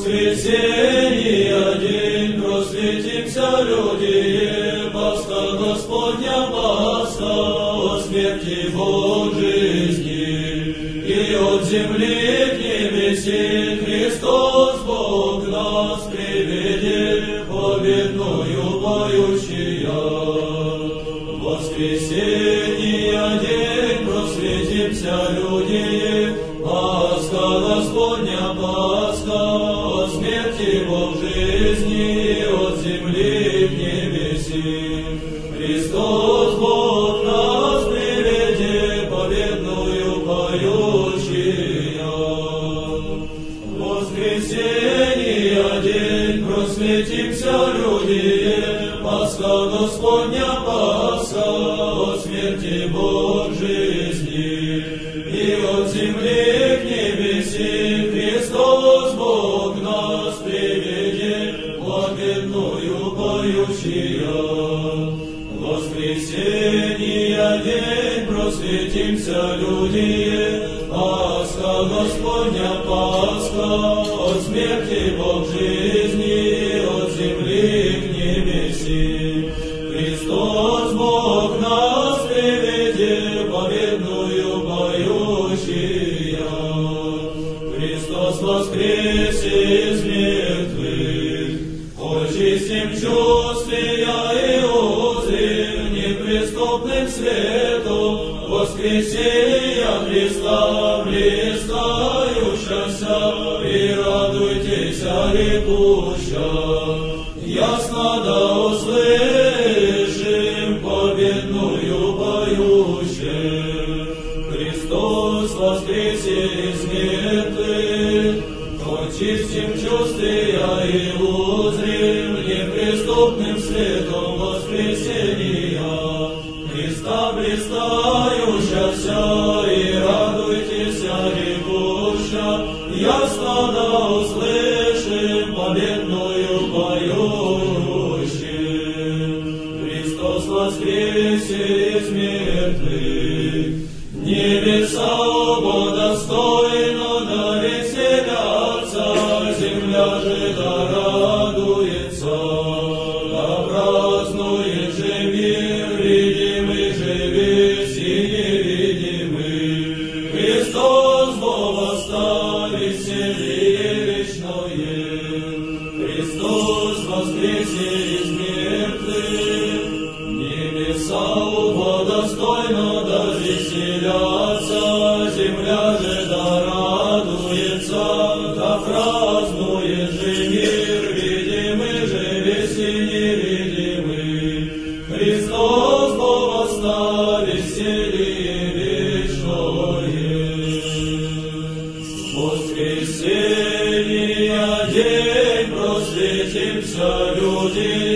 воскресенье день, просветимся, люди, Пасха Господня, Пасха, от смерти Бог жизни, и от земли к небеси Христос Бог нас приведет, победною поющая. Воскресенье день, просветимся, люди, Пасха Господня, Пасха, от смерти Бог жизни, от земли к небеси. Христос Бог нас приведет, победную поющая. Воскресенье день, просветимся, люди, Пасха Господня, Пасха, от смерти Бог жизни, и от земли к небеси Христос Бог нас приведет, победную поющая. Воскресенье день, просветимся, люди, Пасха Господня, Пасха, от смерти Бог жизни, от земли к небеси. Христос Бог нас приведет, победную поющая. Христос воскресе из мертвых, очистим чувствия и узрим неприступным светом воскресения Христа, блистающегося, и радуйтесь, ликуща. Ясно да услышим, победную поющим. Христос воскресе из мертвых, очистим чувствия и узрим неприступным светом воскресения Христа, блистающегося, и радуйтесь, ликуща. Ясно да услышим, победную поющим. Христос воскресе из мертвых, небеса оба достойно да веселятся, земля же да радуется, да празднует же мир, видимый же весь и невидимый. Христос Бог восстал, веселье вечное. Христос воскресе из мертвых, небеса оба достойно да веселятся, земля же да радуется, да празднует же мир, видимый же весь и невидимый. Христос Бог восстал, веселье вечное. Воскресенье день, просветимся, люди,